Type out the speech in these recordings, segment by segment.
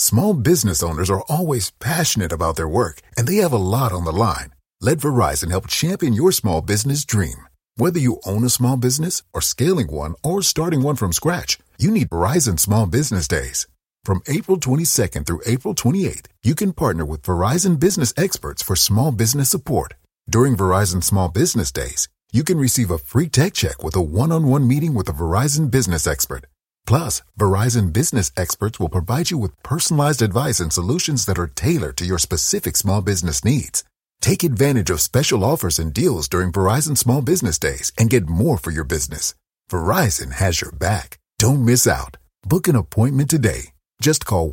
Small business owners are always passionate about their work, and they have a lot on the line. Let Verizon help champion your small business dream. Whether you own a small business or scaling one or starting one from scratch, you need Verizon Small Business Days. From April 22nd through April 28th, you can partner with Verizon business experts for small business support. During Verizon Small Business Days, you can receive a free tech check with a one-on-one meeting with a Verizon business expert. Plus, Verizon business experts will provide you with personalized advice and solutions that are tailored to your specific small business needs. Take advantage of special offers and deals during Verizon Small Business Days and get more for your business. Verizon has your back. Don't miss out. Book an appointment today. Just call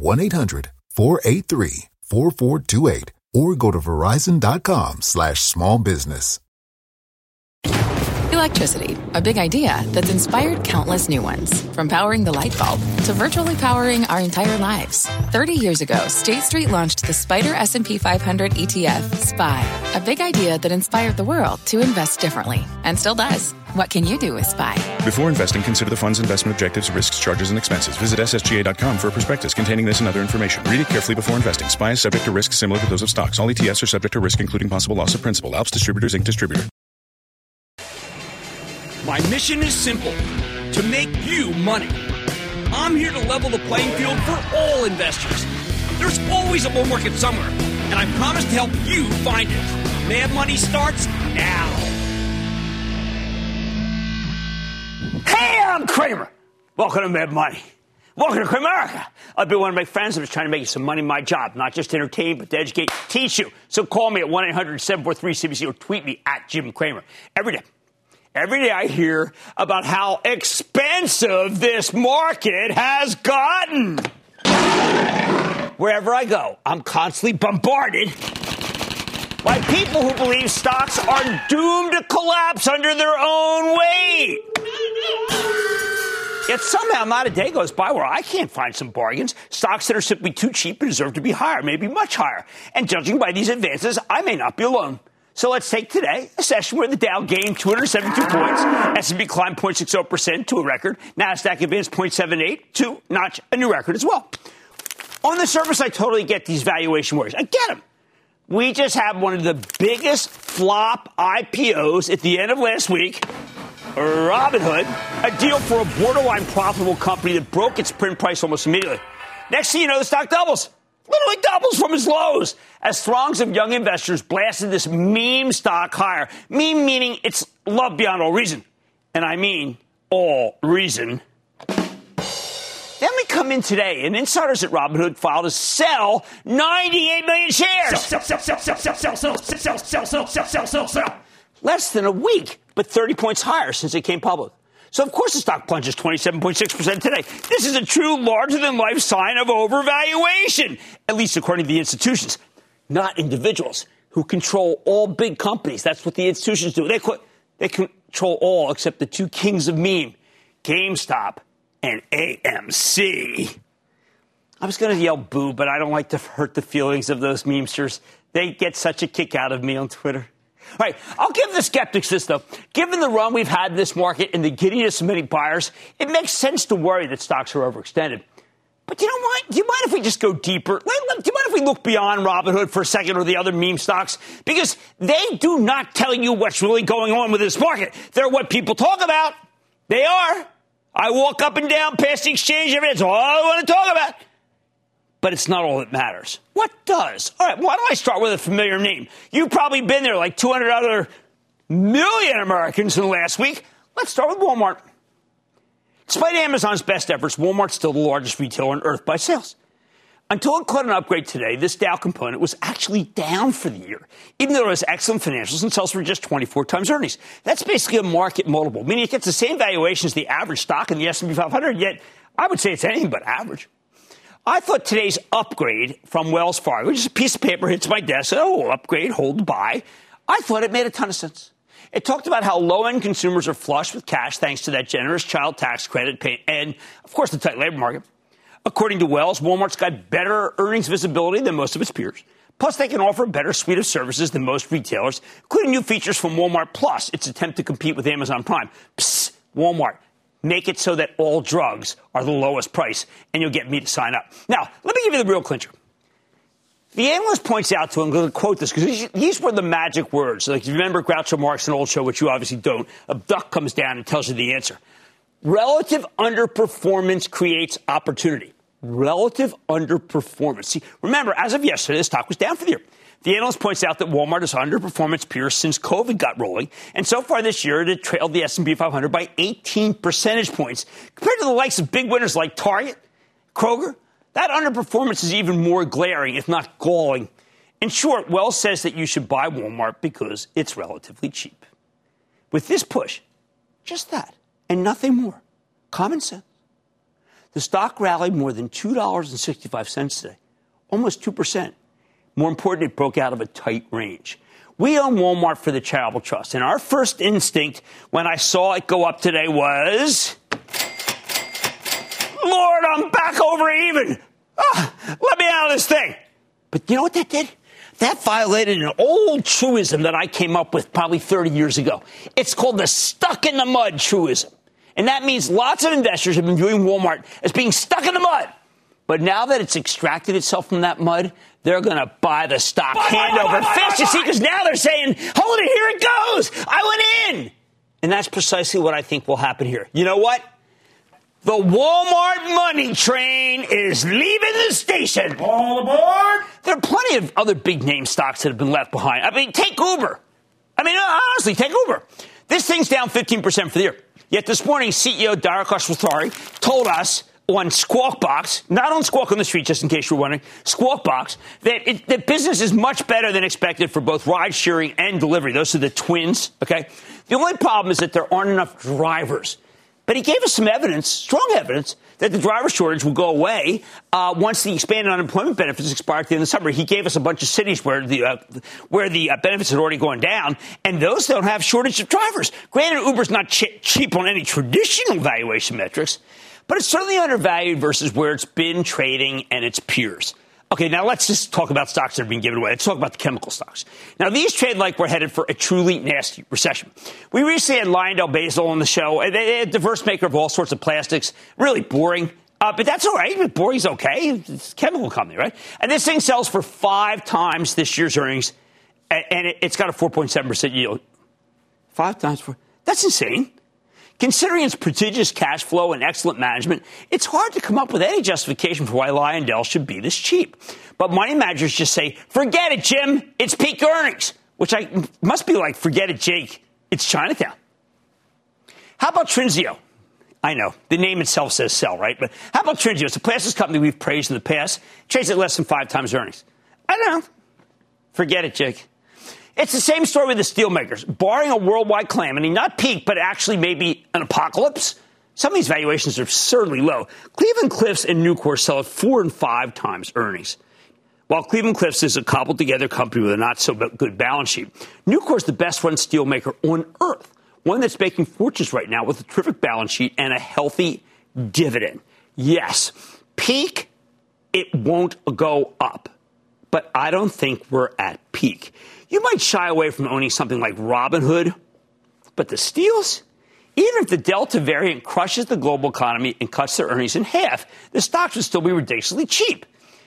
1-800-483-4428 or go to verizon.com/smallbusiness. Electricity, a big idea that's inspired countless new ones. From powering the light bulb to virtually powering our entire lives. 30 years ago, State Street launched the Spider S&P 500 ETF, SPY. A big idea that inspired the world to invest differently. And still does. What can you do with SPY? Before investing, consider the fund's investment objectives, risks, charges, and expenses. Visit ssga.com for a prospectus containing this and other information. Read it carefully before investing. SPY is subject to risks similar to those of stocks. All ETFs are subject to risk, including possible loss of principal. Alps Distributors, Inc. Distributor. My mission is simple, to make you money. I'm here to level the playing field for all investors. There's always a bull market somewhere, and I promise to help you find it. Mad Money starts now. Hey, I'm Kramer. Welcome to Mad Money. Welcome to Cramerica. I've been one of my friends. I'm just trying to make you some money in my job, not just to entertain, but to educate, teach you. So call me at 1-800-743-CBC or tweet me at Jim Cramer. Every day I hear about how expensive this market has gotten. Wherever I go, I'm constantly bombarded by people who believe stocks are doomed to collapse under their own weight. Yet somehow not a day goes by where I can't find some bargains. Stocks that are simply too cheap and deserve to be higher, maybe much higher. And judging by these advances, I may not be alone. So let's take today, a session where the Dow gained 272 points, S&P climbed 0.60% to a record, NASDAQ advanced 0.78 to notch a new record as well. On the surface, I totally get these valuation worries. I get them. We just had one of the biggest flop IPOs at the end of last week, Robinhood, a deal for a borderline profitable company that broke its print price almost immediately. Next thing you know, the stock doubles. Literally doubles from its lows as throngs of young investors blasted this meme stock higher. Meme meaning it's love beyond all reason. And I mean all reason. Then we come in today, and insiders at Robinhood filed to sell 98 million shares. Sell. Less than a week, but 30 points higher since it came public. So, of course, the stock plunges 27.6% today. This is a true larger-than-life sign of overvaluation, at least according to the institutions, not individuals who control all big companies. That's what the institutions do. They control all except the two kings of meme, GameStop and AMC. I was going to yell boo, but I don't like to hurt the feelings of those memesters. They get such a kick out of me on Twitter. All right, I'll give the skeptics this, though. Given the run we've had in this market and the giddiness of many buyers, it makes sense to worry that stocks are overextended. But you know what? Do you mind if we just go deeper? Do you mind if we look beyond Robinhood for a second or the other meme stocks? Because they do not tell you what's really going on with this market. They're what people talk about. They are. I walk up and down past the exchange every day. That's all I want to talk about. But it's not all that matters. What does? All right, why don't I start with a familiar name? You've probably been there like 200 other million Americans in the last week. Let's start with Walmart. Despite Amazon's best efforts, Walmart's still the largest retailer on earth by sales. Until it caught an upgrade today, this Dow component was actually down for the year, even though it has excellent financials and sells for just 24 times earnings. That's basically a market multiple, meaning it gets the same valuation as the average stock in the S&P 500, yet I would say it's anything but average. I thought today's upgrade from Wells Fargo, just a piece of paper hits my desk, upgrade, hold to buy. I thought it made a ton of sense. It talked about how low-end consumers are flush with cash thanks to that generous child tax credit and, of course, the tight labor market. According to Wells, Walmart's got better earnings visibility than most of its peers. Plus, they can offer a better suite of services than most retailers, including new features from Walmart Plus, its attempt to compete with Amazon Prime. Psst, Walmart. Make it so that all drugs are the lowest price, and you'll get me to sign up. Now, let me give you the real clincher. The analyst points out to him, I'm going to quote this, because these were the magic words. Like, you remember Groucho Marx, an old show, which you obviously don't. A duck comes down and tells you the answer. Relative underperformance creates opportunity. Relative underperformance. See, remember, as of yesterday, the stock was down for the year. The analyst points out that Walmart has underperformed its peers since COVID got rolling, and so far this year, it trailed the S&P 500 by 18 percentage points. Compared to the likes of big winners like Target, Kroger, that underperformance is even more glaring, if not galling. In short, Wells says that you should buy Walmart because it's relatively cheap. With this push, just that, and nothing more. Common sense. The stock rallied more than $2.65 today, almost 2%. More important, it broke out of a tight range. We own Walmart for the charitable trust, and our first instinct when I saw it go up today was, Lord, I'm back over even. Let me out of this thing. But you know what that did? That violated an old truism that I came up with probably 30 years ago. It's called the stuck in the mud truism. And that means lots of investors have been viewing Walmart as being stuck in the mud. But now that it's extracted itself from that mud, they're going to buy the stock hand over fist. You see, because now they're saying, hold it, here it goes. I went in. And that's precisely what I think will happen here. You know what? The Walmart money train is leaving the station. All aboard. There are plenty of other big name stocks that have been left behind. I mean, take Uber. Honestly, take Uber. This thing's down 15% for the year. Yet this morning, CEO Dara Khosrowshahi told us on Squawk Box, not on Squawk on the Street, just in case you're wondering, Squawk Box, that business is much better than expected for both ride sharing and delivery. Those are the twins, okay? The only problem is that there aren't enough drivers. But he gave us some evidence, strong evidence, that the driver shortage will go away once the expanded unemployment benefits expire at the end of the summer. He gave us a bunch of cities where the benefits had already gone down, and those don't have shortage of drivers. Granted, Uber's not cheap on any traditional valuation metrics, but it's certainly undervalued versus where it's been trading and its peers. Okay, now let's just talk about stocks that are being given away. Let's talk about the chemical stocks. Now, these trade like we're headed for a truly nasty recession. We recently had LyondellBasell on the show. They're a diverse maker of all sorts of plastics. Really boring. But that's all right. Boring's okay. It's a chemical company, right? And this thing sells for 5 times this year's earnings, and it's got a 4.7% yield. 5 times 4. That's insane. Considering its prodigious cash flow and excellent management, it's hard to come up with any justification for why Lyondell should be this cheap. But money managers just say, forget it, Jim, it's peak earnings, which must be like, forget it, Jake, it's Chinatown. How about Trinseo? I know, the name itself says sell, right? But how about Trinseo? It's a plastics company we've praised in the past. Trades at less than 5 times earnings. I don't know. Forget it, Jake. It's the same story with the steelmakers. Barring a worldwide calamity, not peak, but actually maybe an apocalypse, some of these valuations are absurdly low. Cleveland-Cliffs and Nucor sell at 4 and 5 times earnings. While Cleveland-Cliffs is a cobbled-together company with a not-so-good balance sheet, Nucor is the best-run steelmaker on earth, one that's making fortunes right now with a terrific balance sheet and a healthy dividend. Yes, peak, it won't go up, but I don't think we're at peak. You might shy away from owning something like Robinhood, but the steels, even if the Delta variant crushes the global economy and cuts their earnings in half, the stocks would still be ridiculously cheap.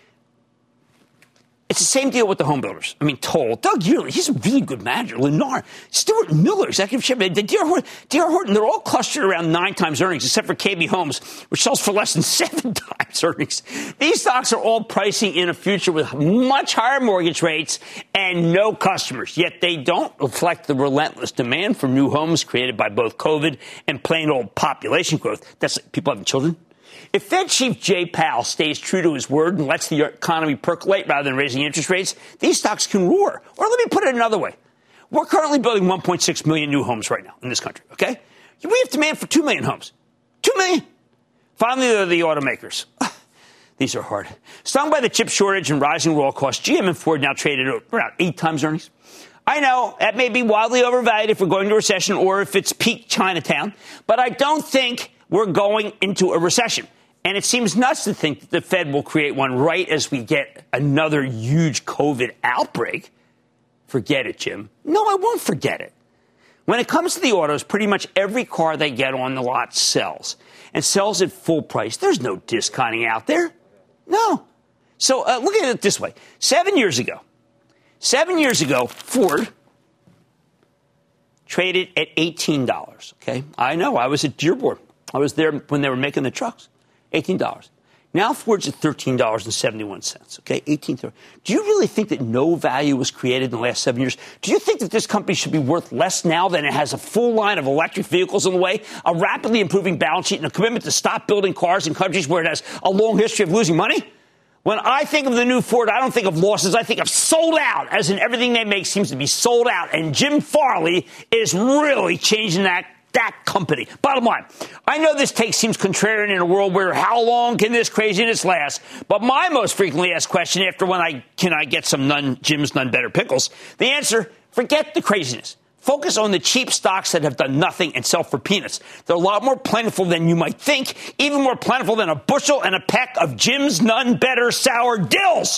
It's the same deal with the home builders. I mean, Toll, Doug Yearley, he's a really good manager. Lennar, Stuart Miller, executive chairman, D.R. Horton, they're all clustered around 9 times earnings, except for KB Homes, which sells for less than 7 times earnings. These stocks are all pricing in a future with much higher mortgage rates and no customers, yet they don't reflect the relentless demand for new homes created by both COVID and plain old population growth. That's people having children. If Fed Chief Jay Powell stays true to his word and lets the economy percolate rather than raising interest rates, these stocks can roar. Or let me put it another way. We're currently building 1.6 million new homes right now in this country, okay? We have demand for 2 million homes. 2 million. Finally, they're the automakers. These are hard. Stung by the chip shortage and rising raw costs, GM and Ford now traded at around 8 times earnings. I know that may be wildly overvalued if we're going to a recession or if it's peak Chinatown, but I don't think we're going into a recession. And it seems nuts to think that the Fed will create one right as we get another huge COVID outbreak. Forget it, Jim. No, I won't forget it. When it comes to the autos, pretty much every car they get on the lot sells, and sells at full price. There's no discounting out there. No. So look at it this way. 7 years ago, Ford traded at $18, okay? I know. I was at Dearborn. I was there when they were making the trucks. $18. Now Ford's at $13.71, okay? $18. Do you really think that no value was created in the last 7 years? Do you think that this company should be worth less now than it has a full line of electric vehicles on the way, a rapidly improving balance sheet, and a commitment to stop building cars in countries where it has a long history of losing money? When I think of the new Ford, I don't think of losses. I think of sold out, as in everything they make seems to be sold out. And Jim Farley is really changing that company. Bottom line, I know this take seems contrarian in a world where how long can this craziness last? But my most frequently asked question after can I get some Jim's None Better pickles? The answer, forget the craziness. Focus on the cheap stocks that have done nothing and sell for peanuts. They're a lot more plentiful than you might think, even more plentiful than a bushel and a peck of Jim's None Better sour dills.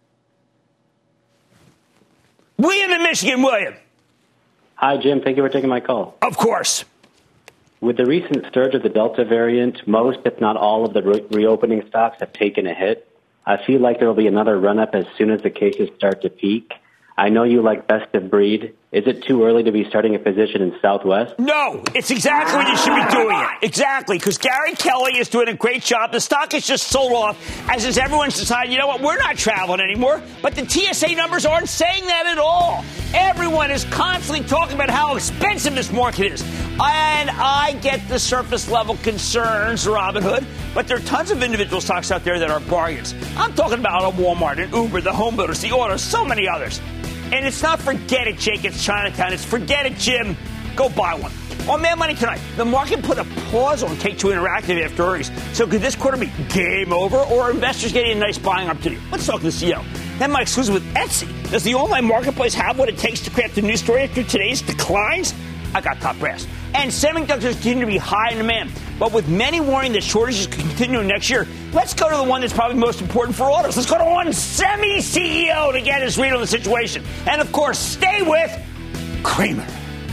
William in Michigan. William. Hi, Jim. Thank you for taking my call. Of course. With the recent surge of the Delta variant, most, if not all, of the reopening stocks have taken a hit. I feel like there will be another run-up as soon as the cases start to peak. I know you like best of breed. Is it too early to be starting a position in Southwest? No, it's exactly when you should be doing it. Exactly, because Gary Kelly is doing a great job. The stock is just sold off, as is everyone's decided, you know what, we're not traveling anymore. But the TSA numbers aren't saying that at all. Everyone is constantly talking about how expensive this market is. And I get the surface level concerns, Robinhood, but there are tons of individual stocks out there that are bargains. I'm talking about a Walmart, an Uber, the home builders, the autos, so many others. And it's not forget it, Jake, it's Chinatown. It's forget it, Jim. Go buy one. On Mad Money tonight, the market put a pause on Take-Two Interactive after earnings. So could this quarter be game over, or are investors getting a nice buying opportunity? Let's talk to the CEO. Then my exclusive with Etsy. Does the online marketplace have what it takes to craft a news story after today's declines? I got top brass. And semiconductors continue to be high in demand. But with many warning that shortages could continue next year, let's go to the one that's probably most important for autos. Let's go to one semi-CEO to get his read on the situation. And, of course, stay with Cramer.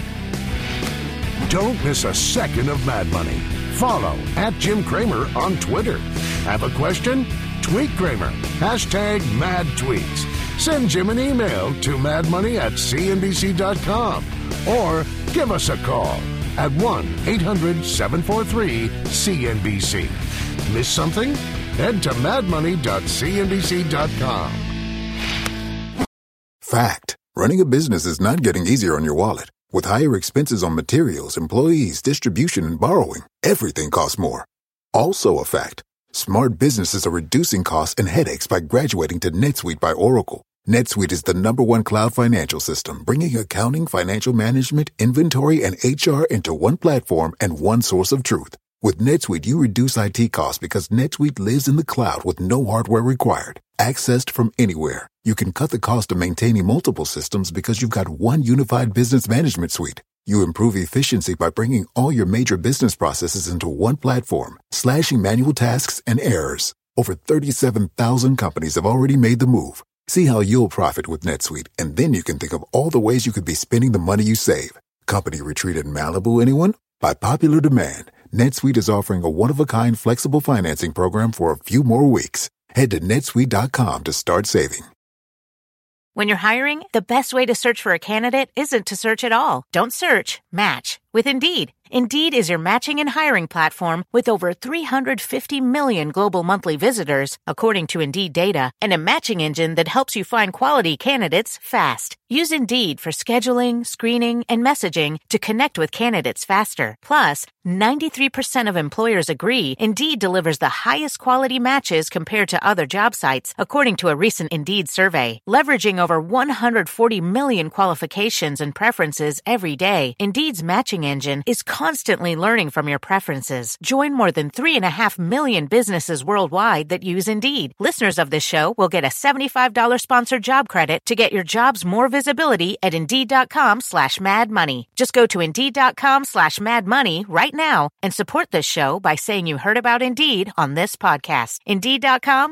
Don't miss a second of Mad Money. Follow @Jim Cramer on Twitter. Have a question? Tweet Cramer. #MadTweets. Send Jim an email to madmoney@cnbc.com or give us a call at 1-800-743-CNBC. Miss something? Head to madmoney.cnbc.com. Fact. Running a business is not getting easier on your wallet. With higher expenses on materials, employees, distribution, and borrowing, everything costs more. Also a fact. Smart businesses are reducing costs and headaches by graduating to NetSuite by Oracle. NetSuite is the #1 cloud financial system, bringing accounting, financial management, inventory, and HR into one platform and one source of truth. With NetSuite, you reduce IT costs because NetSuite lives in the cloud with no hardware required. Accessed from anywhere, you can cut the cost of maintaining multiple systems because you've got one unified business management suite. You improve efficiency by bringing all your major business processes into one platform, slashing manual tasks and errors. Over 37,000 companies have already made the move. See how you'll profit with NetSuite, and then you can think of all the ways you could be spending the money you save. Company retreat in Malibu, anyone? By popular demand, NetSuite is offering a one-of-a-kind flexible financing program for a few more weeks. Head to netsuite.com to start saving. When you're hiring, the best way to search for a candidate isn't to search at all. Don't search, match with Indeed. Indeed is your matching and hiring platform with over 350 million global monthly visitors, according to Indeed data, and a matching engine that helps you find quality candidates fast. Use Indeed for scheduling, screening, and messaging to connect with candidates faster. Plus, 93% of employers agree Indeed delivers the highest quality matches compared to other job sites, according to a recent Indeed survey. Leveraging over 140 million qualifications and preferences every day, Indeed's matching engine is constantly learning from your preferences. Join more than 3.5 million businesses worldwide that use Indeed. Listeners of this show will get a $75 sponsored job credit to get your jobs more visibility at Indeed.com/madmoney. Just go to Indeed.com/madmoney right now and support this show by saying you heard about Indeed on this podcast.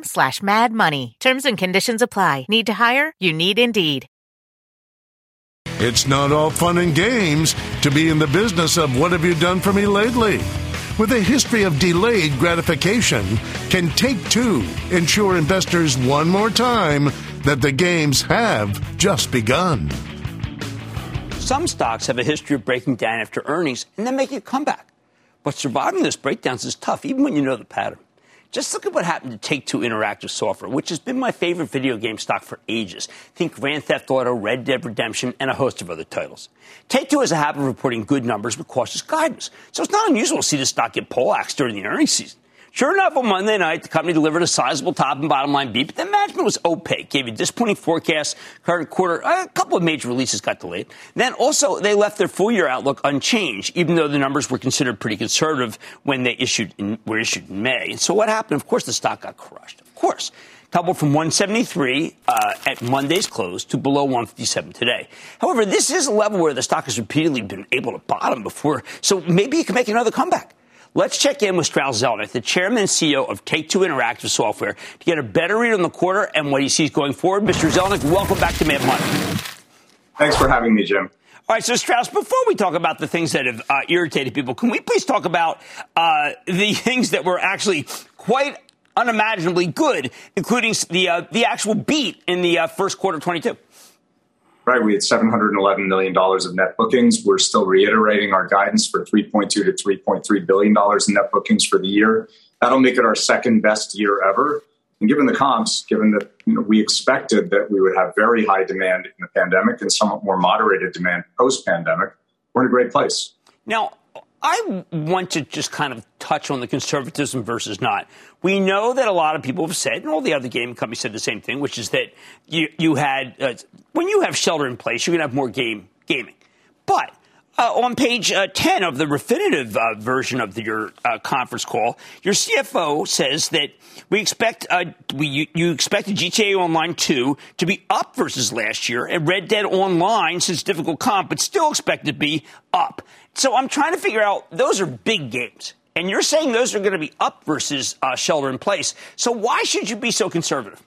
Indeed.com/madmoney. Terms and conditions apply. Need to hire? You need Indeed. It's not all fun and games to be in the business of what have you done for me lately. With a history of delayed gratification, can Take-Two ensure investors one more time that the games have just begun? Some stocks have a history of breaking down after earnings and then making a comeback. But surviving those breakdowns is tough, even when you know the pattern. Just look at what happened to Take-Two Interactive Software, which has been my favorite video game stock for ages. Think Grand Theft Auto, Red Dead Redemption, and a host of other titles. Take-Two has a habit of reporting good numbers with cautious guidance, so it's not unusual to see the stock get poleaxed during the earnings season. Sure enough, on Monday night, the company delivered a sizable top and bottom line beat, but the management was opaque, gave you disappointing forecasts. Current quarter, a couple of major releases got delayed. Then also, they left their full-year outlook unchanged, even though the numbers were considered pretty conservative when they were issued in May. And so what happened? Of course, the stock got crushed. Of course. Tumbled from 173 at Monday's close to below 157 today. However, this is a level where the stock has repeatedly been able to bottom before, so maybe it can make another comeback. Let's check in with Strauss Zelnick, the chairman and CEO of Take-Two Interactive Software, to get a better read on the quarter and what he sees going forward. Mr. Zelnick, welcome back to Mad Money. Thanks for having me, Jim. All right, so Strauss, before we talk about the things that have irritated people, can we please talk about the things that were actually quite unimaginably good, including the actual beat in the first quarter of 22? Right, we had $711 million of net bookings. We're still reiterating our guidance for $3.2 to $3.3 billion in net bookings for the year. That'll make it our second best year ever. And given the comps, given that we expected that we would have very high demand in the pandemic and somewhat more moderated demand post-pandemic, we're in a great place. Now, I want to just kind of touch on the conservatism versus not. We know that a lot of people have said, and all the other gaming companies said the same thing, which is that you had, when you have shelter in place, you're going to have more gaming. But on page 10 of the Refinitiv version of your conference call, your CFO says that we expect you expect the GTA Online 2 to be up versus last year, and Red Dead Online, since difficult comp, but still expected to be up. So I'm trying to figure out, those are big games, and you're saying those are going to be up versus shelter in place. So why should you be so conservative?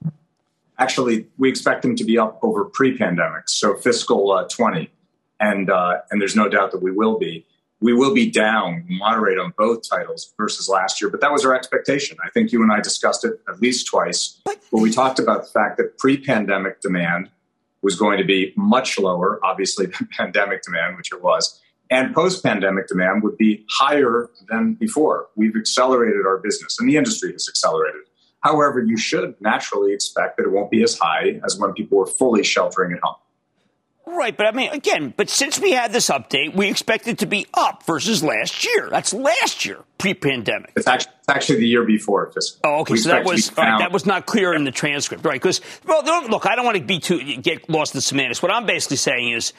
Actually, we expect them to be up over pre-pandemic, so fiscal 20. And there's no doubt that we will be. We will be down, moderate on both titles versus last year. But that was our expectation. I think you and I discussed it at least twice, where we talked about the fact that pre-pandemic demand was going to be much lower, obviously, than pandemic demand, which it was. And post-pandemic demand would be higher than before. We've accelerated our business, and the industry has accelerated. However, you should naturally expect that it won't be as high as when people were fully sheltering at home. Right, but I mean, again, but since we had this update, we expect it to be up versus last year. That's last year, pre-pandemic. It's actually the year before fiscal. Oh, okay, so that was not clear in the transcript, right? Because, well, look, I don't want to get lost in the semantics. What I'm basically saying is,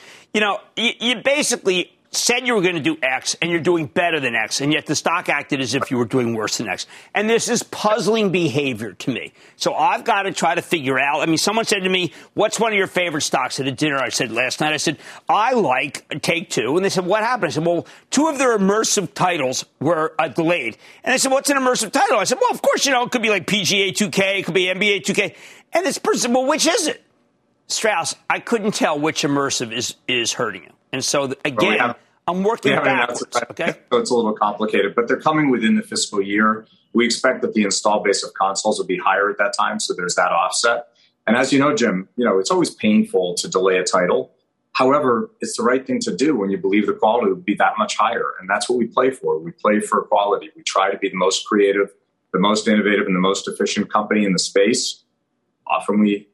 you basically said you were going to do X, and you're doing better than X, and yet the stock acted as if you were doing worse than X. And this is puzzling behavior to me. So I've got to try to figure out. I mean, someone said to me, what's one of your favorite stocks at a dinner? I said last night, I said, I like Take-Two. And they said, what happened? I said, well, two of their immersive titles were delayed. And I said, what's an immersive title? I said, well, of course, it could be like PGA 2K, it could be NBA 2K. And this person said, well, which is it? Strauss, I couldn't tell which immersive is hurting you. And so, again, I'm working backwards, okay? So it's a little complicated, but they're coming within the fiscal year. We expect that the install base of consoles will be higher at that time, so there's that offset. And as you know, Jim, it's always painful to delay a title. However, it's the right thing to do when you believe the quality will be that much higher, and that's what we play for. We play for quality. We try to be the most creative, the most innovative, and the most efficient company in the space. Often we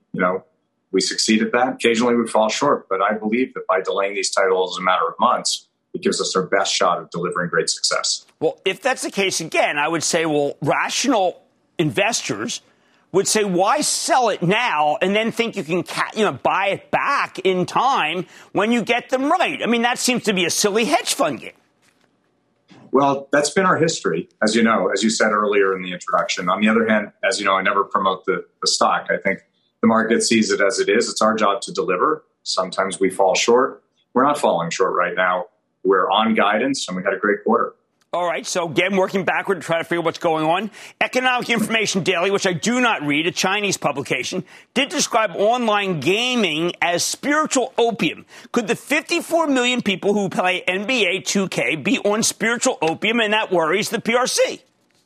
succeed at that. Occasionally we fall short, but I believe that by delaying these titles a matter of months, it gives us our best shot of delivering great success. Well, if that's the case, again, I would say, well, rational investors would say, why sell it now and then think you can buy it back in time when you get them right? I mean, that seems to be a silly hedge fund game. Well, that's been our history, as you know, as you said earlier in the introduction. On the other hand, as you know, I never promote the stock. I think the market sees it as it is. It's our job to deliver. Sometimes we fall short. We're not falling short right now. We're on guidance, and we had a great quarter. All right, so again, working backward to try to figure out what's going on. Economic Information Daily, which I do not read, a Chinese publication, did describe online gaming as spiritual opium. Could the 54 million people who play NBA 2K be on spiritual opium, and that worries the PRC?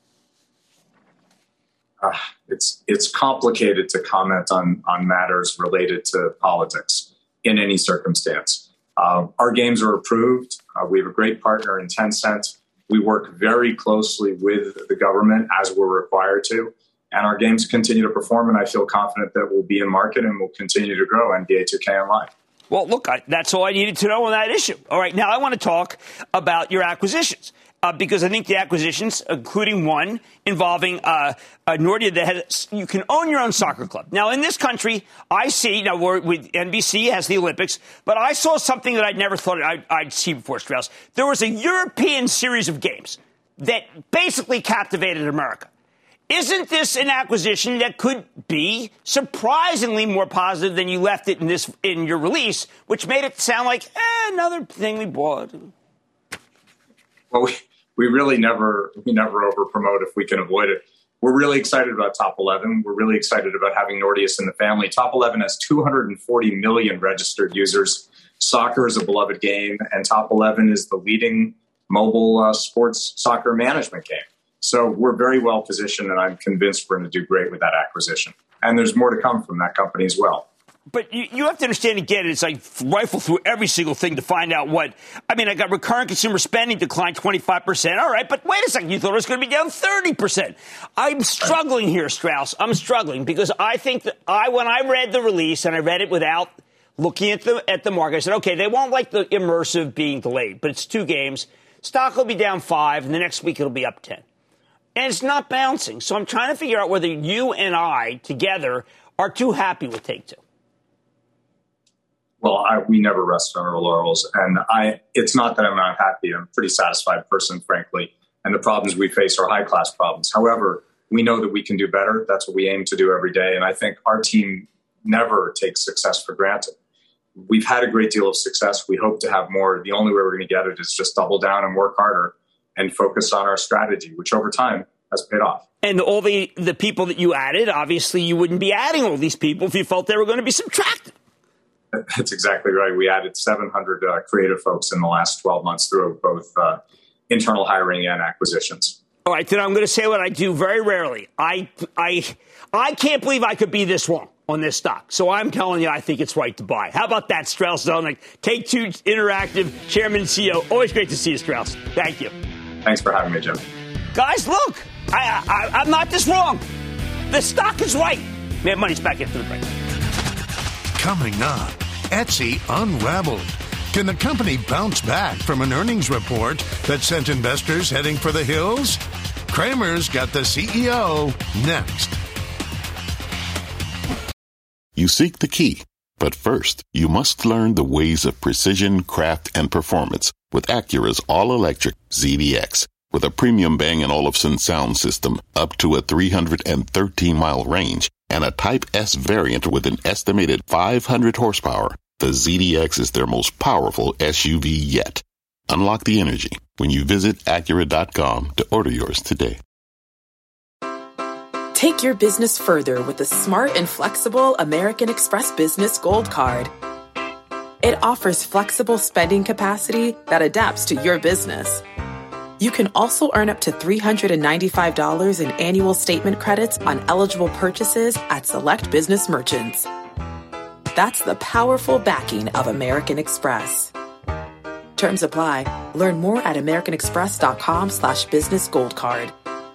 It's complicated to comment on matters related to politics in any circumstance. Our games are approved. We have a great partner in Tencent. We work very closely with the government as we're required to, and our games continue to perform, and I feel confident that we'll be in market and we'll continue to grow NBA 2K Online. Well, look, that's all I needed to know on that issue. All right, now I want to talk about your acquisitions. Because I think the acquisitions, including one involving Nordia, that you can own your own soccer club. Now, in this country, I see, now with NBC has the Olympics, but I saw something that I'd never thought I'd see before, Strauss. There was a European series of games that basically captivated America. Isn't this an acquisition that could be surprisingly more positive than you left it in your release, which made it sound like another thing we bought? Well, we really never over-promote if we can avoid it. We're really excited about Top 11. We're really excited about having Nordeus in the family. Top 11 has 240 million registered users. Soccer is a beloved game, and Top 11 is the leading mobile sports soccer management game. So we're very well positioned, and I'm convinced we're going to do great with that acquisition. And there's more to come from that company as well. But you have to understand, again, it's like rifle through every single thing to find out what. I mean, I got recurrent consumer spending declined 25%. All right, but wait a second. You thought it was going to be down 30%. I'm struggling here, Strauss. I'm struggling because I think that when I read the release and I read it without looking at the market, I said, okay, they won't like the immersive being delayed, but it's 2 games. Stock will be down 5, and the next week it'll be up 10. And it's not bouncing. So I'm trying to figure out whether you and I together are too happy with Take-Two. Well, we never rest on our laurels, and it's not that I'm not happy. I'm a pretty satisfied person, frankly, and the problems we face are high-class problems. However, we know that we can do better. That's what we aim to do every day, and I think our team never takes success for granted. We've had a great deal of success. We hope to have more. The only way we're going to get it is just double down and work harder and focus on our strategy, which over time has paid off. And all the people that you added, obviously you wouldn't be adding all these people if you felt they were going to be subtracted. That's exactly right. We added 700 creative folks in the last 12 months through both internal hiring and acquisitions. All right, then I'm going to say what I do very rarely. I can't believe I could be this wrong on this stock. So I'm telling you, I think it's right to buy. How about that, Strauss Zelnick? Take-Two Interactive, Chairman and CEO. Always great to see you, Strauss. Thank you. Thanks for having me, Jim. Guys, look, I'm not this wrong. The stock is right. Man, money's back into the break. Coming up, Etsy unraveled. Can the company bounce back from an earnings report that sent investors heading for the hills? Kramer's got the CEO next. You seek the key, but first, you must learn the ways of precision, craft, and performance with Acura's all-electric ZDX. With a premium Bang & Olufsen sound system up to a 313-mile range and a Type S variant with an estimated 500 horsepower, the ZDX is their most powerful SUV yet. Unlock the energy when you visit Acura.com to order yours today. Take your business further with the smart and flexible American Express Business Gold Card. It offers flexible spending capacity that adapts to your business. You can also earn up to $395 in annual statement credits on eligible purchases at select business merchants. That's the powerful backing of American Express. Terms apply. Learn more at americanexpress.com/business gold card.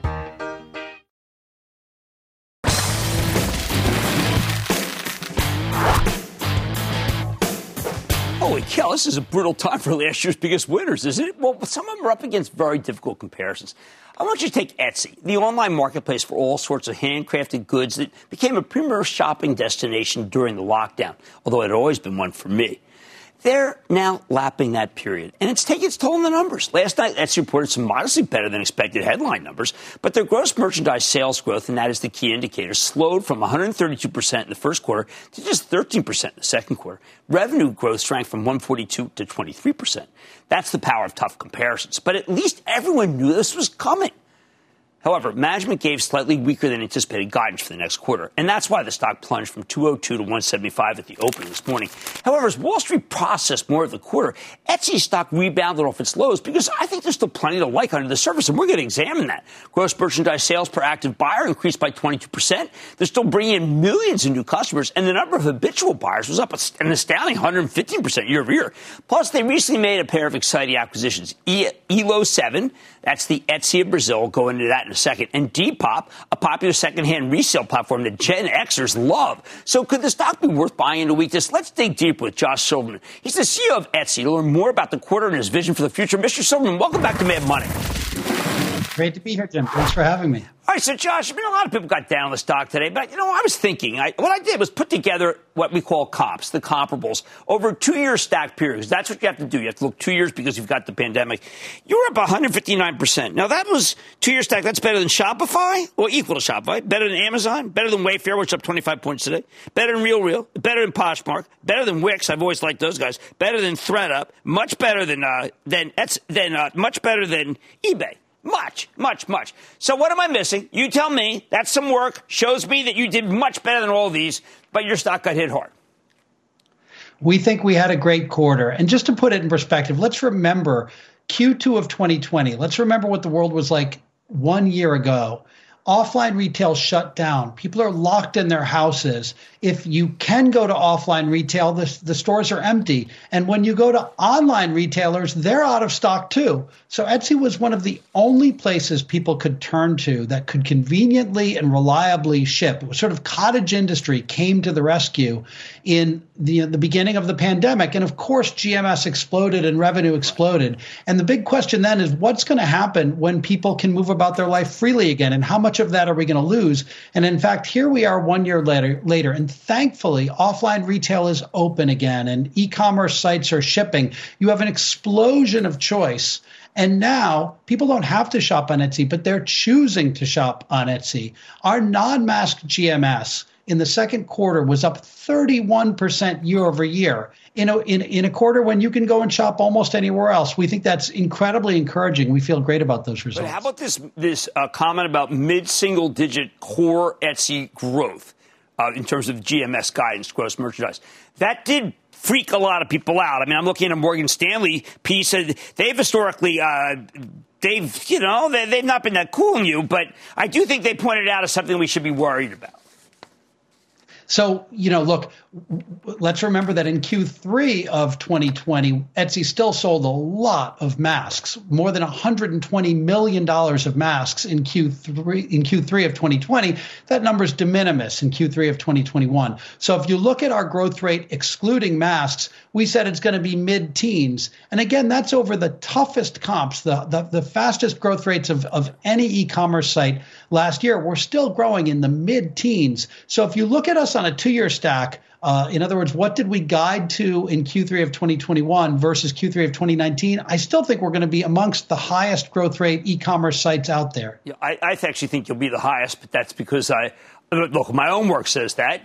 Holy cow, this is a brutal time for last year's biggest winners, isn't it? Well, some of them are up against very difficult comparisons. I want you to take Etsy, the online marketplace for all sorts of handcrafted goods that became a premier shopping destination during the lockdown, although it had always been one for me. They're now lapping that period, and it's taking its toll on the numbers. Last night, Etsy reported some modestly better than expected headline numbers, but their gross merchandise sales growth, and that is the key indicator, slowed from 132% in the first quarter to just 13% in the second quarter. Revenue growth shrank from 142 to 23%. That's the power of tough comparisons, but at least everyone knew this was coming. However, management gave slightly weaker than anticipated guidance for the next quarter, and that's why the stock plunged from 202 to 175 at the opening this morning. However, as Wall Street processed more of the quarter, Etsy stock rebounded off its lows because I think there's still plenty to like under the surface, and we're going to examine that. Gross merchandise sales per active buyer increased by 22%. They're still bringing in millions of new customers, and the number of habitual buyers was up an astounding 115% year over year. Plus, they recently made a pair of exciting acquisitions. Elo7, that's the Etsy of Brazil, go into that in a second, and Depop, a popular secondhand resale platform that Gen Xers love. So could the stock be worth buying into weakness? Let's dig deep with Josh Silverman. He's the CEO of Etsy to learn more about the quarter and his vision for the future. Mr. Silverman, welcome back to Mad Money. Great to be here, Jim. Thanks for having me. All right, so Josh, I mean, a lot of people got down on the stock today, but, I was thinking, what I did was put together what we call comps, the comparables, over a 2-year stack period. That's what you have to do. You have to look 2 years because you've got the pandemic. You were up 159%. Now, that was 2-year stack. That's better than Shopify, or equal to Shopify, better than Amazon, better than Wayfair, which is up 25 points today, better than RealReal, better than Poshmark, better than Wix. I've always liked those guys, better than ThredUp, much better than much better than eBay. Much. So what am I missing? You tell me. That's some work. Shows me that you did much better than all of these, but your stock got hit hard. We think we had a great quarter. And just to put it in perspective, let's remember Q2 of 2020. Let's remember what the world was like 1 year ago. Offline retail shut down. People are locked in their houses. If you can go to offline retail, the stores are empty. And when you go to online retailers, they're out of stock too. So Etsy was one of the only places people could turn to that could conveniently and reliably ship. It was sort of cottage industry came to the rescue in the beginning of the pandemic. And of course, GMS exploded and revenue exploded. And the big question then is what's going to happen when people can move about their life freely again? And how much of that are we going to lose? And in fact, here we are 1 year later. And thankfully, offline retail is open again and e-commerce sites are shipping. You have an explosion of choice. And now people don't have to shop on Etsy, but they're choosing to shop on Etsy. Our non-mask GMS in the second quarter was up 31% year over year. In a quarter when you can go and shop almost anywhere else. We think that's incredibly encouraging. We feel great about those results. But how about this comment about mid-single-digit core Etsy growth in terms of GMS guidance, gross merchandise? That did freak a lot of people out. I mean, I'm looking at a Morgan Stanley piece. They've historically they've not been that cool on you, but I do think they pointed out as something we should be worried about. So, look, let's remember that in Q3 of 2020, Etsy still sold a lot of masks, more than $120 million of masks in Q3 of 2020. That number is de minimis in Q3 of 2021. So if you look at our growth rate excluding masks, we said it's going to be mid-teens. And again, that's over the toughest comps, the fastest growth rates of any e-commerce site last year. We're still growing in the mid-teens. So if you look at us on a 2-year stack, in other words, what did we guide to in Q3 of 2021 versus Q3 of 2019? I still think we're going to be amongst the highest growth rate e-commerce sites out there. Yeah, I actually think you'll be the highest, but that's because look, my own work says that.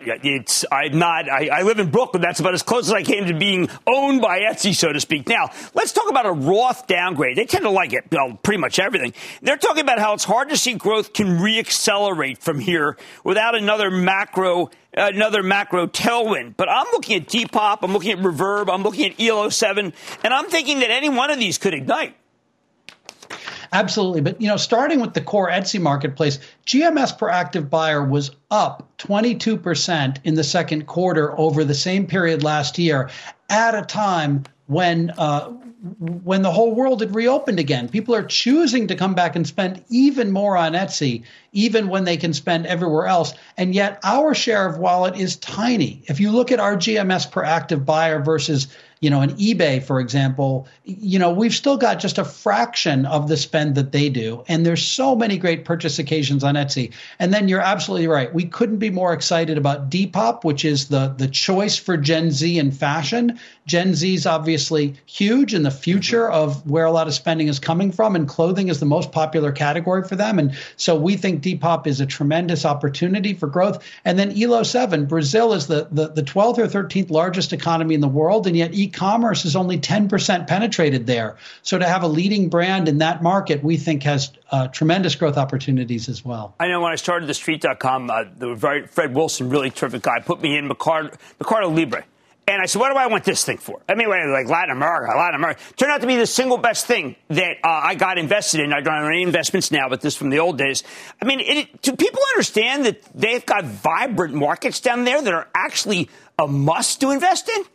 I live in Brooklyn. That's about as close as I came to being owned by Etsy, so to speak. Now, let's talk about a Roth downgrade. They tend to like it, pretty much everything. They're talking about how it's hard to see growth can reaccelerate from here without another macro tailwind. But I'm looking at Depop, I'm looking at Reverb, I'm looking at Elo7, and I'm thinking that any one of these could ignite. Absolutely. But, starting with the core Etsy marketplace, GMS per active buyer was up 22% in the second quarter over the same period last year at a time when the whole world had reopened again. People are choosing to come back and spend even more on Etsy, even when they can spend everywhere else. And yet our share of wallet is tiny. If you look at our GMS per active buyer versus an eBay, for example, we've still got just a fraction of the spend that they do. And there's so many great purchase occasions on Etsy. And then you're absolutely right. We couldn't be more excited about Depop, which is the choice for Gen Z in fashion. Gen Z is obviously huge in the future of where a lot of spending is coming from, and clothing is the most popular category for them. And so we think Depop is a tremendous opportunity for growth. And then Elo7, Brazil is the 12th or 13th largest economy in the world, and yet e-commerce is only 10% penetrated there. So to have a leading brand in that market, we think has tremendous growth opportunities as well. I know when I started TheStreet.com, Fred Wilson, really terrific guy, put me in Mercado Libre. And I said, what do I want this thing for? I mean, like Latin America. Turned out to be the single best thing that I got invested in. I don't have any investments now, but this from the old days. I mean, do people understand that they've got vibrant markets down there that are actually a must to invest in?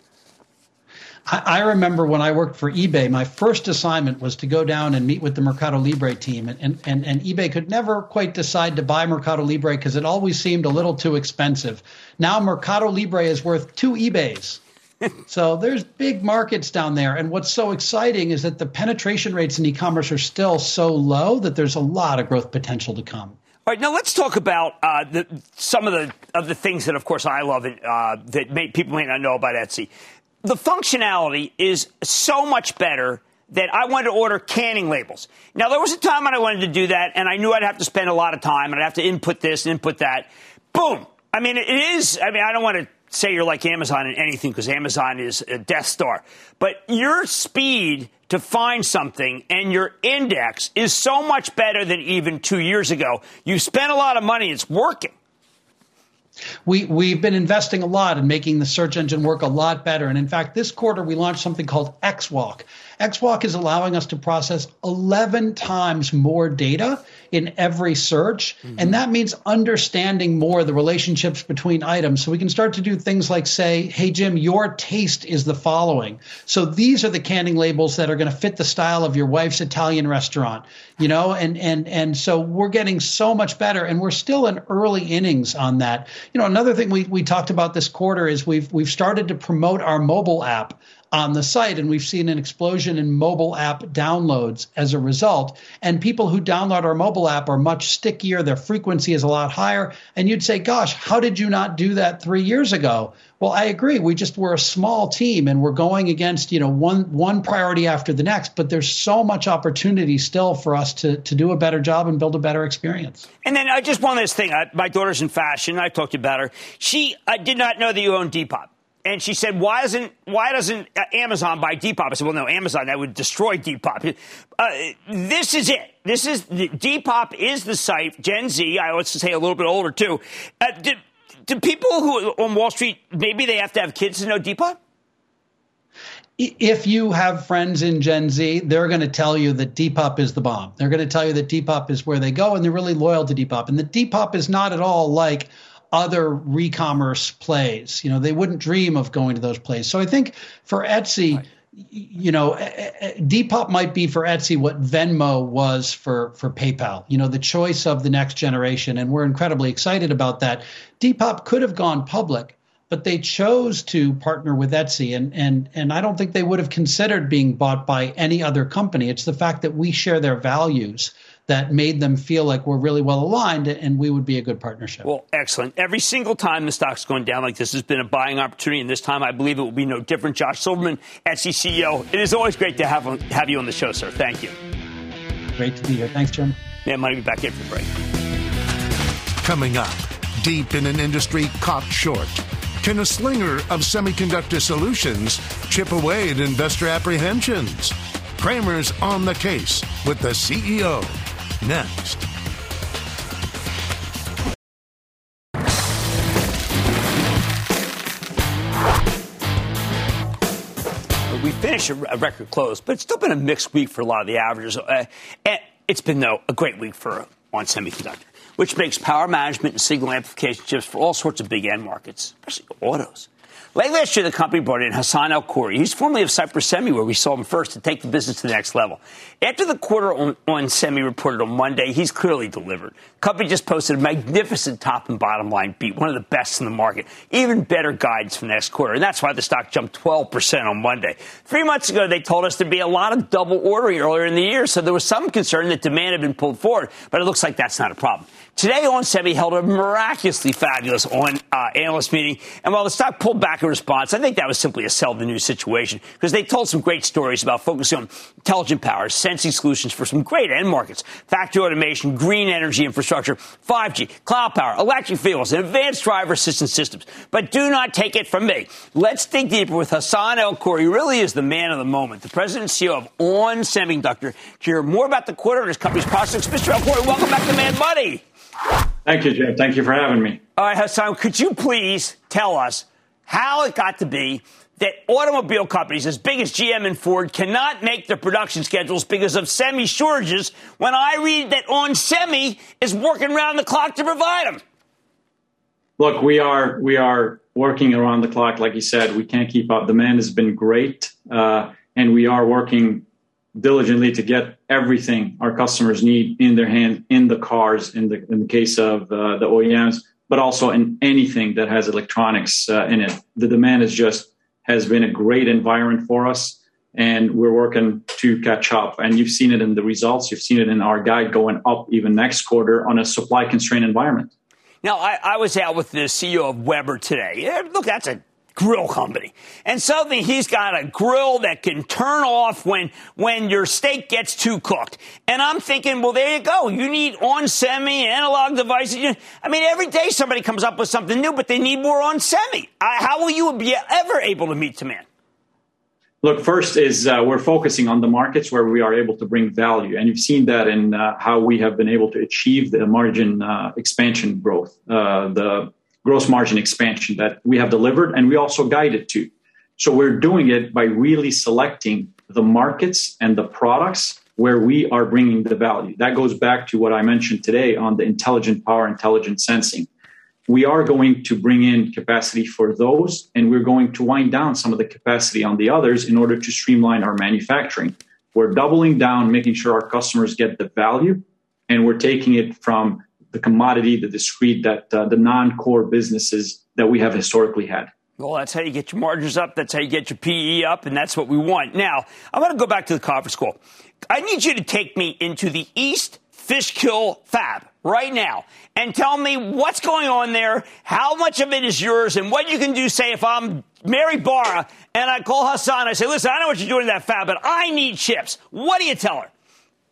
I remember when I worked for eBay, my first assignment was to go down and meet with the Mercado Libre team. And eBay could never quite decide to buy Mercado Libre because it always seemed a little too expensive. Now Mercado Libre is worth 2 eBays. So there's big markets down there. And what's so exciting is that the penetration rates in e-commerce are still so low that there's a lot of growth potential to come. All right, now let's talk about some of the things that, of course, I love that people may not know about Etsy. The functionality is so much better that I wanted to order canning labels. Now, there was a time when I wanted to do that, and I knew I'd have to spend a lot of time, and I'd have to input this and input that. Boom. I mean, I don't want to say you're like Amazon in anything, because Amazon is a Death Star. But your speed to find something and your index is so much better than even 2 years ago. You spent a lot of money. It's working. We've been investing a lot in making the search engine work a lot better. And in fact, this quarter, we launched something called XWalk. XWalk is allowing us to process 11 times more data in every search. Mm-hmm. And that means understanding more the relationships between items. So we can start to do things like say, hey, Jim, your taste is the following. So these are the canning labels that are going to fit the style of your wife's Italian restaurant, and so we're getting so much better. And we're still in early innings on that. Another thing we talked about this quarter is we've started to promote our mobile app on the site, and we've seen an explosion in mobile app downloads as a result. And people who download our mobile app are much stickier. Their frequency is a lot higher. And you'd say, gosh, how did you not do that 3 years ago? Well, I agree. We're a small team, and we're going against, one priority after the next. But there's so much opportunity still for us to do a better job and build a better experience. And then I just one last thing. My daughter's in fashion. I talked about her. She did not know that you own Depop. And she said, why doesn't Amazon buy Depop? I said, well, no, Amazon, that would destroy Depop. This is it. Depop is the site. Gen Z, I would say a little bit older, too. Do people who on Wall Street, maybe they have to have kids to know Depop? If you have friends in Gen Z, they're going to tell you that Depop is the bomb. They're going to tell you that Depop is where they go, and they're really loyal to Depop. And the Depop is not at all like other re-commerce plays. They wouldn't dream of going to those plays. So I think for Etsy, right, Depop might be for Etsy what Venmo was for PayPal, the choice of the next generation. And we're incredibly excited about that. Depop could have gone public, but they chose to partner with Etsy. And I don't think they would have considered being bought by any other company. It's the fact that we share their values that made them feel like we're really well aligned and we would be a good partnership. Well, excellent. Every single time the stock's going down like this has been a buying opportunity, and this time I believe it will be no different. Josh Silverman, Etsy CEO. It is always great to have you on the show, sir. Thank you. Great to be here. Thanks, Jim. Yeah, might be back in for the break. Coming up, deep in an industry caught short. Can a slinger of semiconductor solutions chip away at investor apprehensions? Cramer's on the case with the CEO. Next. We finished a record close, but it's still been a mixed week for a lot of the averages. It's been, though, a great week on semiconductor, which makes power management and signal amplification chips for all sorts of big end markets, especially autos. Late last year, the company brought in Hassan El-Khoury. He's formerly of Cypress Semi, where we saw him first, to take the business to the next level. After the quarter on Semi reported on Monday, he's clearly delivered. The company just posted a magnificent top and bottom line beat, one of the best in the market. Even better guidance for the next quarter, and that's why the stock jumped 12% on Monday. 3 months ago, they told us there'd be a lot of double ordering earlier in the year, so there was some concern that demand had been pulled forward, but it looks like that's not a problem. Today, On Semi held a miraculously fabulous analyst meeting, and while the stock pulled back in response, I think that was simply a sell the news situation, because they told some great stories about focusing on intelligent power, sensing solutions for some great end markets, factory automation, green energy infrastructure, 5G, cloud power, electric vehicles, and advanced driver assistance systems. But do not take it from me. Let's dig deeper with Hassan El-Khoury. He really is the man of the moment, the president and CEO of On Semiconductor. To hear more about the quarter and his company's prospects, Mr. El-Khoury, welcome back to Mad Money. Thank you, Jim. Thank you for having me. All right, Hassan, could you please tell us how it got to be that automobile companies as big as GM and Ford cannot make their production schedules because of semi shortages when I read that On Semi is working around the clock to provide them? Look, we are working around the clock. Like you said, we can't keep up. Demand has been great, and we are working diligently to get everything our customers need in their hand, in the cars, in the case of the OEMs, but also in anything that has electronics in it. The demand has been a great environment for us, and we're working to catch up. And you've seen it in the results. You've seen it in our guide going up even next quarter on a supply constrained environment. Now, I was out with the CEO of Weber today. Yeah, look, that's a grill company. And suddenly he's got a grill that can turn off when your steak gets too cooked. And I'm thinking, well, there you go. You need On Semi, analog devices. I mean, every day somebody comes up with something new, but they need more On Semi. How will you be ever able to meet demand? Look, first is we're focusing on the markets where we are able to bring value. And you've seen that in how we have been able to achieve the margin expansion growth, the gross margin expansion that we have delivered, and we also guided to. So we're doing it by really selecting the markets and the products where we are bringing the value. That goes back to what I mentioned today on the intelligent power, intelligent sensing. We are going to bring in capacity for those, and we're going to wind down some of the capacity on the others in order to streamline our manufacturing. We're doubling down, making sure our customers get the value, and we're taking it from the commodity, the discrete, the non-core businesses that we have historically had. Well, that's how you get your margins up. That's how you get your PE up, and that's what we want. Now, I want to go back to the conference call. I need you to take me into the East Fishkill fab right now and tell me what's going on there, how much of it is yours, and what you can do, say, if I'm Mary Barra and I call Hassan, I say, listen, I know what you're doing in that fab, but I need chips. What do you tell her?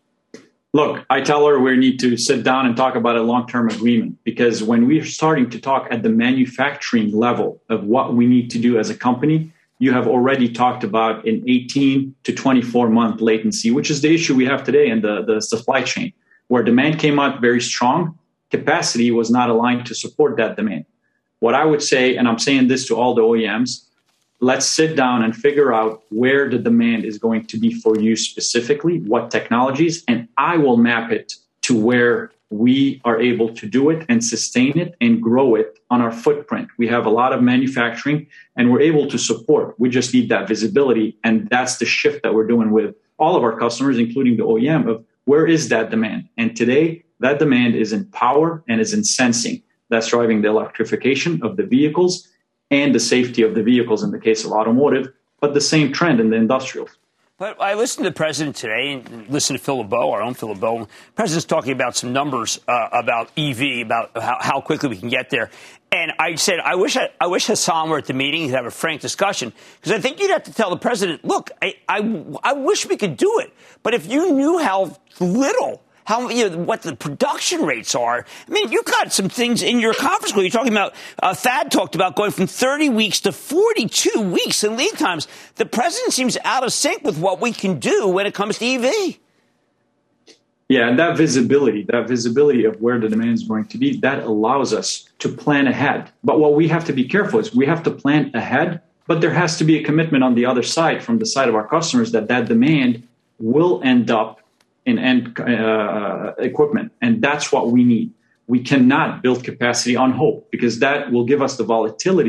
Look, I tell her we need to sit down and talk about a long-term agreement, because when we're starting to talk at the manufacturing level of what we need to do as a company, you have already talked about an 18 to 24-month latency, which is the issue we have today in the supply chain, where demand came out very strong. Capacity was not aligned to support that demand. What I would say, and I'm saying this to all the OEMs, let's sit down and figure out where the demand is going to be for you specifically, what technologies, and I will map it to where we are able to do it and sustain it and grow it on our footprint. We have a lot of manufacturing and we're able to support. We just need that visibility. And that's the shift that we're doing with all of our customers, including the OEM, of where is that demand? And today, that demand is in power and is in sensing. That's driving the electrification of the vehicles and the safety of the vehicles in the case of automotive, but the same trend in the industrials. But I listened to the president today and listened to Phil LeBeau, our own Phil LeBeau. The president's talking about some numbers about EV, about how quickly we can get there. And I said, I wish Hassan were at the meeting to have a frank discussion, because I think you'd have to tell the president, look, I wish we could do it. But if you knew how little, what the production rates are. I mean, you got some things in your conference call. You're talking about, Thad talked about going from 30 weeks to 42 weeks in lead times. The president seems out of sync with what we can do when it comes to EV. Yeah, and that visibility of where the demand is going to be, that allows us to plan ahead. But what we have to be careful is we have to plan ahead, but there has to be a commitment on the other side, from the side of our customers, that demand will end up in end equipment. And that's what we need. We cannot build capacity on hope, because that will give us the volatility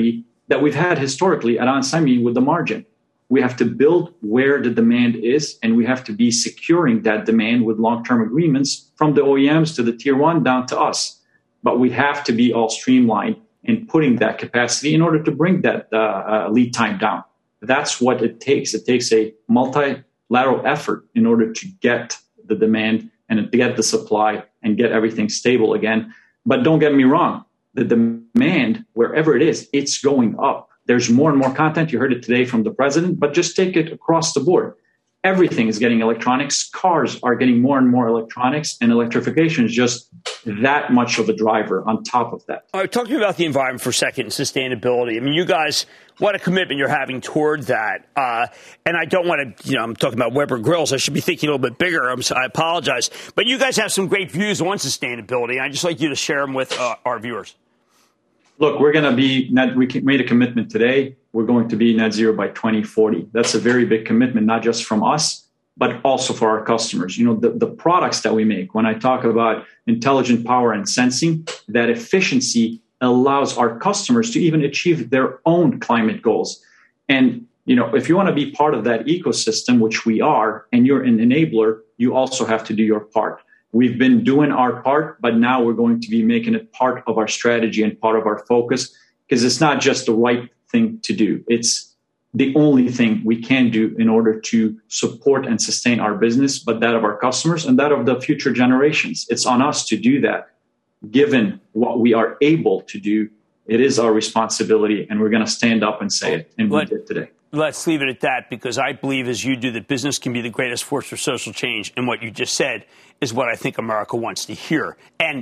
that we've had historically at onsemi with the margin. We have to build where the demand is, and we have to be securing that demand with long-term agreements from the OEMs to the tier one down to us. But we have to be all streamlined in putting that capacity in order to bring that lead time down. That's what it takes. It takes a multilateral effort in order to get the demand and to get the supply and get everything stable again. But don't get me wrong. The demand, wherever it is, it's going up. There's more and more content. You heard it today from the president, but just take it across the board. Everything is getting electronics. Cars are getting more and more electronics, and electrification is just that much of a driver on top of that. All right, talk to me about the environment for a second and sustainability. I mean, you guys, what a commitment you're having toward that. And I don't want to, I'm talking about Weber Grills. I should be thinking a little bit bigger. I apologize. But you guys have some great views on sustainability. I'd just like you to share them with our viewers. Look, we're going to be we made a commitment today. We're going to be net zero by 2040. That's a very big commitment, not just from us, but also for our customers. The products that we make, when I talk about intelligent power and sensing, that efficiency allows our customers to even achieve their own climate goals. And, if you want to be part of that ecosystem, which we are, and you're an enabler, you also have to do your part. We've been doing our part, but now we're going to be making it part of our strategy and part of our focus, because it's not just the right thing to do. It's the only thing we can do in order to support and sustain our business, but that of our customers and that of the future generations. It's on us to do that. Given what we are able to do, it is our responsibility, and we're going to stand up and say it, and we did today. Let's leave it at that, because I believe, as you do, that business can be the greatest force for social change. And what you just said is what I think America wants to hear and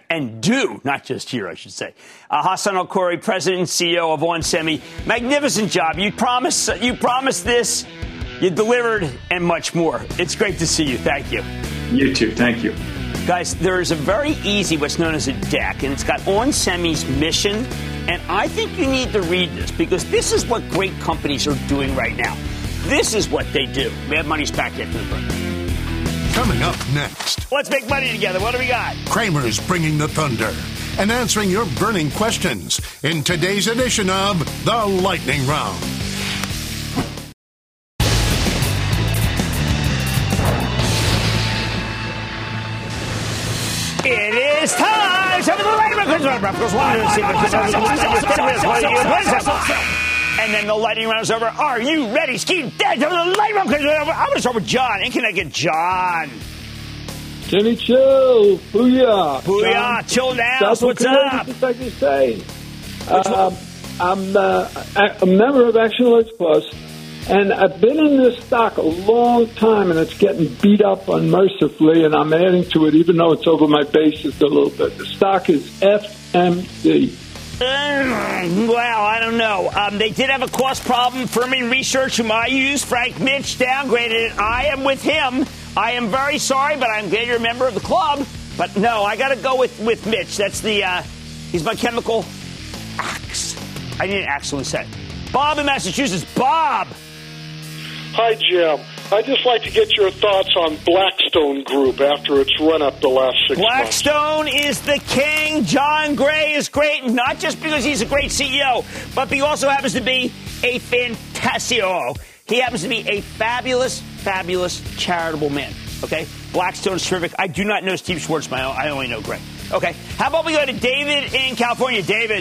do, not just hear, I should say. Hassan El-Khoury, President and CEO of onsemi. Magnificent job. You promised this, you delivered, and much more. It's great to see you. Thank you. You too. Thank you. Guys, there is a very easy, what's known as a deck, and it's got onsemi's mission. And I think you need to read this, because this is what great companies are doing right now. This is what they do. We have Money's back after the break. Coming up next. Let's make money together. What do we got? Cramer's bringing the thunder and answering your burning questions in today's edition of The Lightning Round. It is time for the lightning round. And then the lightning round is over. Are you ready? Ski dead. The lightning round is over. I'm going to start with John. And can I get John? Jimmy Chill. Booyah. Booyah. Chill now. What's up? I'm a member of Action Alerts Plus, and I've been in this stock a long time, and it's getting beat up unmercifully, and I'm adding to it, even though it's over my basis a little bit. The stock is FMD. Well, I don't know. They did have a cost problem. Fermi Research, whom I use, Frank Mitch, downgraded it. I am with him. I am very sorry, but I'm glad you're a member of the club. But no, I got to go with Mitch. That's he's my chemical axe. I need an axe on the set. Bob in Massachusetts. Bob. Hi, Jim. I'd just like to get your thoughts on Blackstone Group after its run-up the last 6 months. Blackstone is the king. John Gray is great, not just because he's a great CEO, but he also happens to be a fantasio. He happens to be a fabulous, fabulous charitable man. Okay? Blackstone's terrific. I do not know Steve Schwarzman. I only know Gray. Okay. How about we go to David in California? David.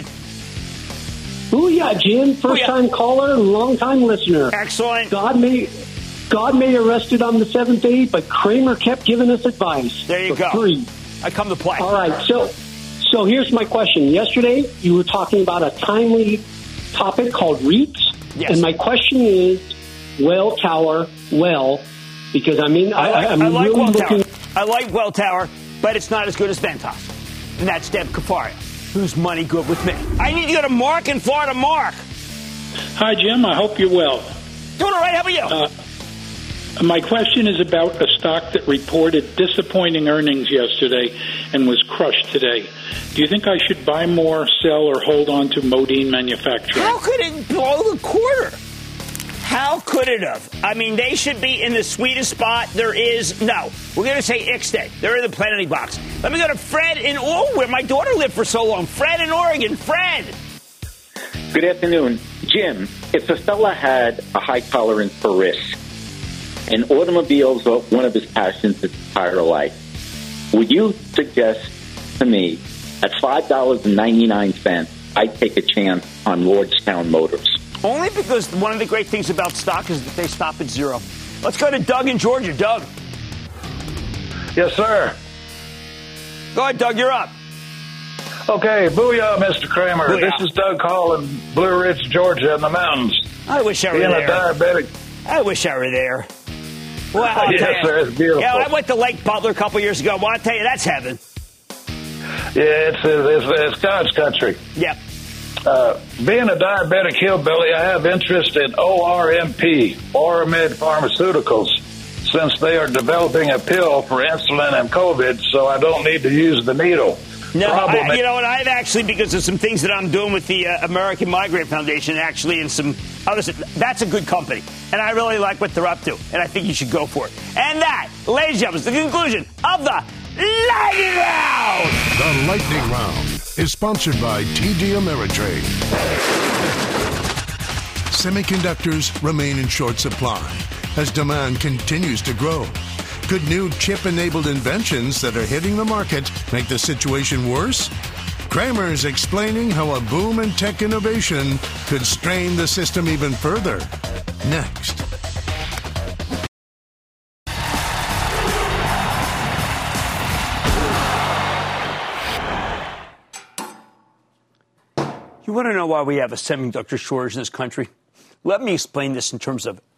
Booyah, Jim. First-time caller, long-time listener. Excellent. God may arrest it on the seventh day, but Cramer kept giving us advice. There you go. Free. I come to play. All right. So here's my question. Yesterday, you were talking about a timely topic called REITs. Yes. And my question is, Welltower, because I'm like really Welltower. looking. I like Welltower, but it's not as good as Ventas. And that's Deb Kafaria, who's money good with me. I need to go to Mark in Florida. Mark. Hi, Jim. I hope you're well. Doing all right. How about you? My question is about a stock that reported disappointing earnings yesterday and was crushed today. Do you think I should buy more, sell, or hold on to Modine Manufacturing? How could it blow the quarter? How could it have? I mean, they should be in the sweetest spot there is. No, we're going to say Ixtay. They're in the planety box. Let me go to Fred in where my daughter lived for so long. Fred in Oregon. Fred. Good afternoon. Jim, if a fella had a high tolerance for risk and automobiles are one of his passions his entire life, would you suggest to me at $5.99 I'd take a chance on Lordstown Motors? Only because one of the great things about stock is that they stop at zero. Let's go to Doug in Georgia. Doug. Yes, sir. Go ahead, Doug. You're up. Okay, booyah, Mr. Kramer. Booyah. This is Doug Hall in Blue Ridge, Georgia, in the mountains. I wish I were Being there. a diabetic. I wish I were there. Well, I'll Yes, tell you. sir, it's beautiful. Yeah, I went to Lake Butler a couple years ago. Well, I'll tell you, that's heaven. Yeah, it's God's country. Yep. Being a diabetic hillbilly, I have interest in ORMP, Oramed Pharmaceuticals, since they are developing a pill for insulin and COVID, so I don't need to use the needle. No, you know what? I've actually, because of some things that I'm doing with the American Migraine Foundation, actually, and some others, that's a good company. And I really like what they're up to. And I think you should go for it. And that, ladies and gentlemen, is the conclusion of the Lightning Round. The Lightning Round is sponsored by TD Ameritrade. Semiconductors remain in short supply as demand continues to grow. Could new chip-enabled inventions that are hitting the market make the situation worse? Kramer's explaining how a boom in tech innovation could strain the system even further. Next. You want to know why we have a semiconductor shortage in this country? Let me explain this in terms of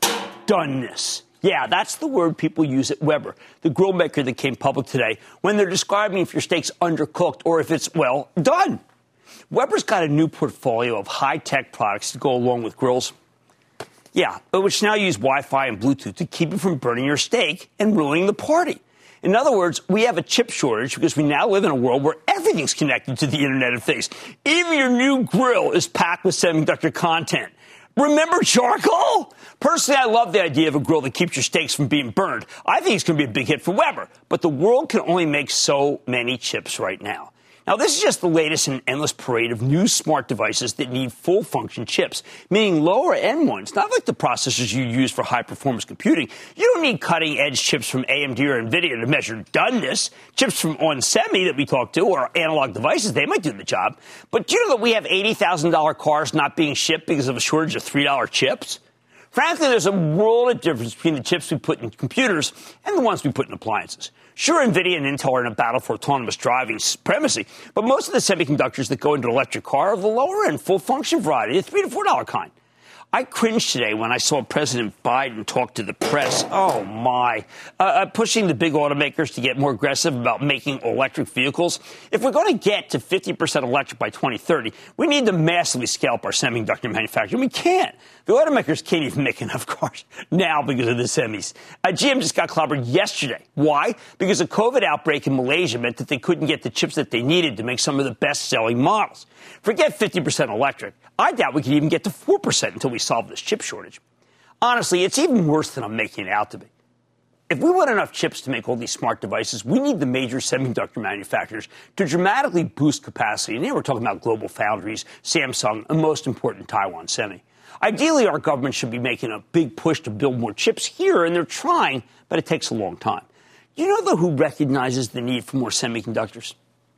doneness. Yeah, that's the word people use at Weber, the grill maker that came public today, when they're describing if your steak's undercooked or if it's, well, done. Weber's got a new portfolio of high-tech products to go along with grills. Yeah, but which now use Wi-Fi and Bluetooth to keep you from burning your steak and ruining the party. In other words, we have a chip shortage because we now live in a world where everything's connected to the Internet of Things. Even your new grill is packed with semiconductor content. Remember charcoal? Personally, I love the idea of a grill that keeps your steaks from being burned. I think it's going to be a big hit for Weber. But the world can only make so many chips right now. Now, this is just the latest in an endless parade of new smart devices that need full-function chips, meaning lower-end ones, not like the processors you use for high-performance computing. You don't need cutting-edge chips from AMD or NVIDIA to measure doneness. Chips from onsemi that we talk to or Analog Devices, they might do the job. But do you know that we have $80,000 cars not being shipped because of a shortage of $3 chips? Frankly, there's a world of difference between the chips we put in computers and the ones we put in appliances. Sure, NVIDIA and Intel are in a battle for autonomous driving supremacy, but most of the semiconductors that go into an electric car are the lower-end, full-function variety, the $3 to $4 kind. I cringed today when I saw President Biden talk to the press. Oh, my. Pushing the big automakers to get more aggressive about making electric vehicles. If we're going to get to 50% electric by 2030, we need to massively scale up our semiconductor manufacturing. We can't. The automakers can't even make enough cars now because of the semis. GM just got clobbered yesterday. Why? Because a COVID outbreak in Malaysia meant that they couldn't get the chips that they needed to make some of the best-selling models. Forget 50% electric. I doubt we could even get to 4% until we solve this chip shortage. Honestly, it's even worse than I'm making it out to be. If we want enough chips to make all these smart devices, we need the major semiconductor manufacturers to dramatically boost capacity. And here we're talking about global foundries, Samsung, and most important, Taiwan Semi. Ideally, our government should be making a big push to build more chips here, and they're trying, but it takes a long time. You know, though, who recognizes the need for more semiconductors?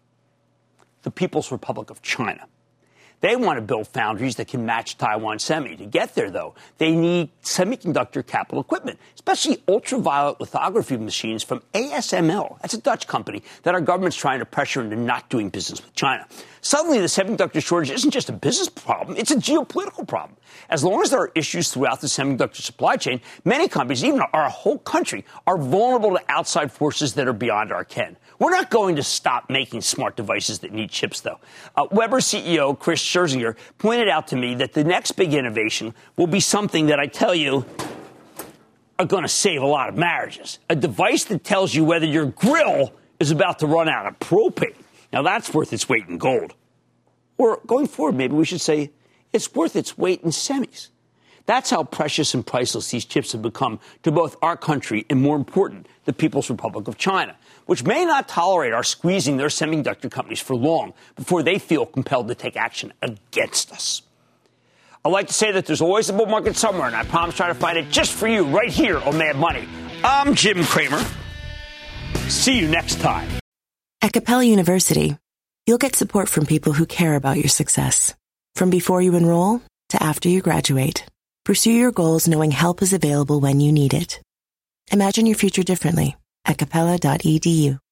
The People's Republic of China. They want to build foundries that can match Taiwan Semi. To get there, though, they need semiconductor capital equipment, especially ultraviolet lithography machines from ASML. That's a Dutch company that our government's trying to pressure into not doing business with China. Suddenly, the semiconductor shortage isn't just a business problem, it's a geopolitical problem. As long as there are issues throughout the semiconductor supply chain, many companies, even our whole country, are vulnerable to outside forces that are beyond our ken. We're not going to stop making smart devices that need chips, though. Weber CEO Chris Scherzinger pointed out to me that the next big innovation will be something that I tell you are going to save a lot of marriages. A device that tells you whether your grill is about to run out of propane. Now, that's worth its weight in gold. Or going forward, maybe we should say it's worth its weight in semis. That's how precious and priceless these chips have become to both our country and, more important, the People's Republic of China, which may not tolerate our squeezing their semiconductor companies for long before they feel compelled to take action against us. I like to say that there's always a bull market somewhere, and I promise to try to find it just for you right here on Mad Money. I'm Jim Cramer. See you next time. At Capella University, you'll get support from people who care about your success. From before you enroll to after you graduate, pursue your goals knowing help is available when you need it. Imagine your future differently at capella.edu.